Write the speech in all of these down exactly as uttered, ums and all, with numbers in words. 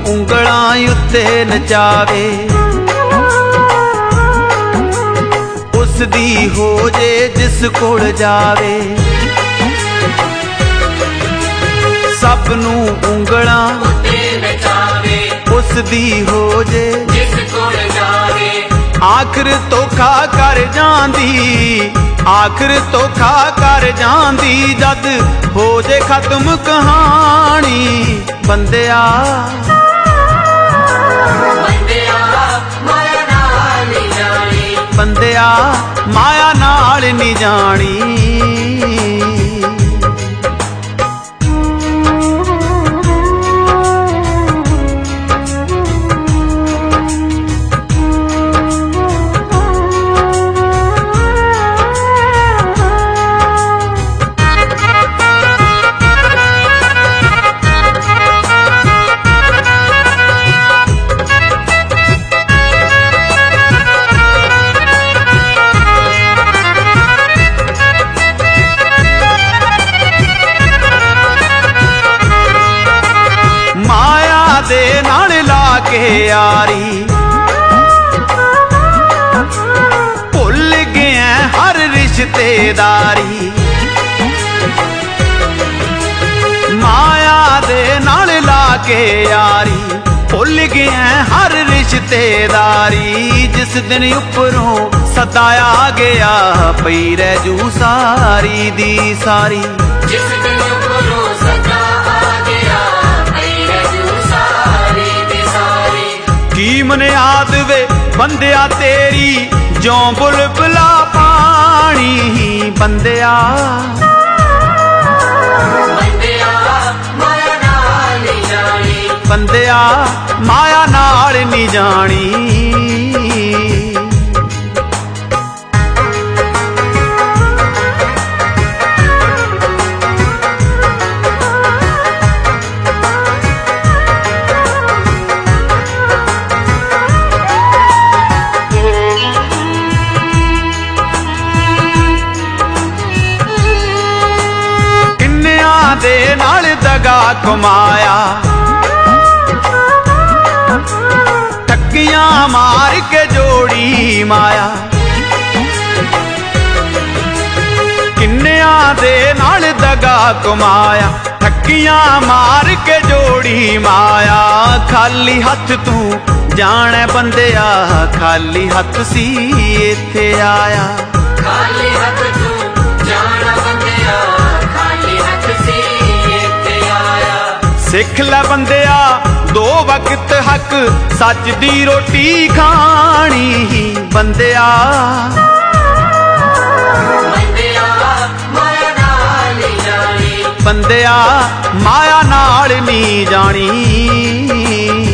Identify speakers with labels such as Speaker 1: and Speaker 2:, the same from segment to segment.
Speaker 1: ਉਂਗਲਾਂ ਉੱਤੇ ਨਚਾਵੇ। ਉਸ ਦੀ ਹੋ ਜੇ ਜਿਸ ਕੋਲ ਜਾਵੇ। ਸਭ ਨੂੰ ਉਂਗਲਾਂ ਉੱਤੇ ਨਚਾਵੇ। ਉਸ ਦੀ ਹੋ ਜੇ ਜਿਸ ਕੋਲ ਜਾਵੇ। ਆਖਰ ਧੋਖਾ ਕਰ ਜਾਂਦੀ, ਆਖਰ ਧੋਖਾ ਕਰ ਜਾਂਦੀ, ਜਦ ਹੋ ਜੇ ਖਤਮ ਕਹਾਣੀ। ਬੰਦਿਆ ਬੰਦਿਆ ਮਾਇਆ ਨਾਲ ਨੀ ਜਾਣੀ। ਬੰਦਿਆ ਮਾਇਆ ਨਾਲ ਨੀ ਜਾਣੀ। ਦੇ ਨਾਲ ਲਾ ਕੇ ਯਾਰੀ, ਭੁੱਲ ਗਿਆ ਹਰ ਰਿਸ਼ਤੇਦਾਰੀ। ਮਾਇਆ ਦੇ ਨਾਲ ਲਾ ਕੇ ਯਾਰੀ, ਭੁੱਲ ਗਿਆ ਹਰ ਰਿਸ਼ਤੇਦਾਰੀ। ਜਿਸ ਦਿਨ ਉੱਪਰੋਂ ਸਦਾ ਆ ਗਿਆ, ਪਈ ਰਹਿ ਜੂ ਸਾਰੀ ਦੀ ਸਾਰੀ। ਜਿਸ ਦਿਨ ਉੱਪਰੋਂ ਸਦਾ ਆ ਗਿਆ, ਪਈ ਰਹਿ ਜੂ ਸਾਰੀ ਦੀ ਸਾਰੀ। ਕੀ ਮਨਿਆਦ ਵੇ ਬੰਦਿਆ ਤੇਰੀ, ਜਿਉਂ ਬੁਲਬੁਲਾ ਪਾਣੀ। ਬੰਦਿਆ ਬੰਦਿਆ ਮਾਇਆ ਨਾਲ ਨੀ ਜਾਣੀ। ਬੰਦਿਆ ਮਾਇਆ ਨਾਲ ਨੀ ਜਾਣੀ। ਦੇ ਨਾਲ ਦਗਾ ਕਮਾਇਆ, ਠੱਗੀਆਂ ਮਾਰ ਕੇ ਜੋੜੀ ਮਾਇਆ। ਕਿੰਨਿਆਂ ਦੇ ਨਾਲ ਦਗਾ ਕਮਾਇਆ, ਠੱਗੀਆਂ ਮਾਰ ਕੇ ਜੋੜੀ ਮਾਇਆ। ਖਾਲੀ ਹੱਥ ਤੂੰ ਜਾਣੈ ਬੰਦਿਆ, ਖਾਲੀ ਹੱਥ ਸੀ ਇੱਥੇ ਆਇਆ। ਖਾਲੀ ਹੱਥ ਤੂੰ ਜਾਣੈ ਬੰਦਿਆ, ਖਾਲੀ ਹੱਥ ਸੀ ਇੱਥੇ ਆਇਆ। ਸਿੱਖ ਲੈ ਬੰਦਿਆ ਦੋ ਵਕਤ ਹੱਕ, ਸੱਚ ਦੀ ਰੋਟੀ ਖਾਣੀ। ਬੰਦਿਆ ਬੰਦਿਆ ਮਾਇਆ ਨਾਲ ਨੀ ਜਾਣੀ। ਬੰਦਿਆ ਮਾਇਆ ਨਾਲ ਨੀ ਜਾਣੀ।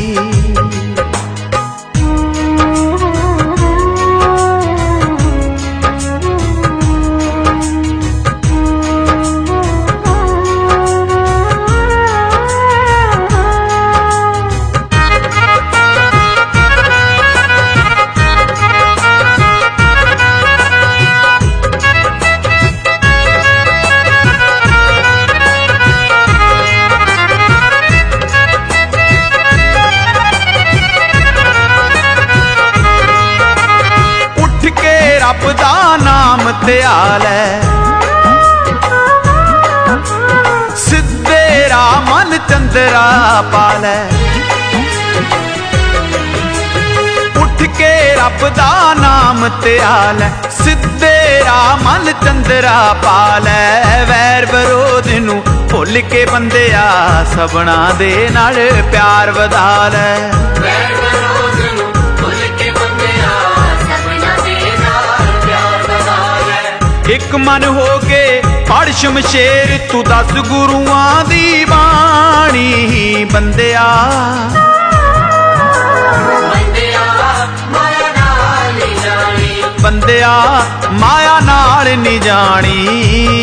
Speaker 1: ਰੱਬ ਦਾ ਨਾਮ ਧਿਆ ਲੈ, ਸਿੱਧੇ ਰਾਹ ਮਨ ਚੰਦਰਾ ਪਾ ਲੈ। ਉੱਠ ਕੇ ਰੱਬ ਦਾ ਨਾਮ ਧਿਆ ਲੈ, ਸਿੱਧੇ ਰਾਹ ਮਨ ਚੰਦਰਾ ਪਾ ਲੈ। ਵੈਰ ਵਿਰੋਧ ਨੂੰ ਭੁੱਲ ਕੇ ਬੰਦਿਆ, ਸਭਨਾ ਦੇ ਨਾਲ ਪਿਆਰ ਵਧਾ ਲੈ। ਵੈਰ ਵਿਰੋਧ ਨੂੰ ਭੁੱਲ ਕੇ ਬੰਦਿਆ, ਸਭਨਾ ਦੇ ਨਾਲ ਪਿਆਰ ਵਧਾ ਲੈ। ਇੱਕ ਮਨ ਹੋ ਕੇ ਪੜ੍ਹ ਸ਼ਮਸ਼ੇਰ, ਤੂੰ ਦਸ ਗੁਰੂਆਂ ਦੀ ਬਾਣੀ। ਬੰਦਿਆ ਬੰਦਿਆ ਮਾਇਆ ਨਾਲ ਨੀ ਜਾਣੀ।